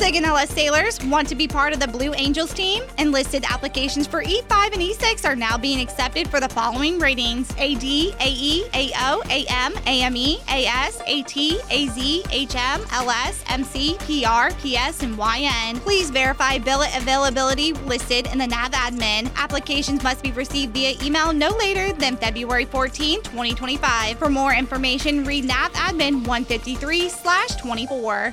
SIG and LS sailors want to be part of the Blue Angels team? Enlisted applications for E5 and E6 are now being accepted for the following ratings: AD, AE, AO, AM, AME, AS, AT, AZ, HM, LS, MC, PR, PS, and YN. Please verify billet availability listed in the NAV admin. Applications must be received via email no later than February 14, 2025. For more information, read NAV admin 153/24.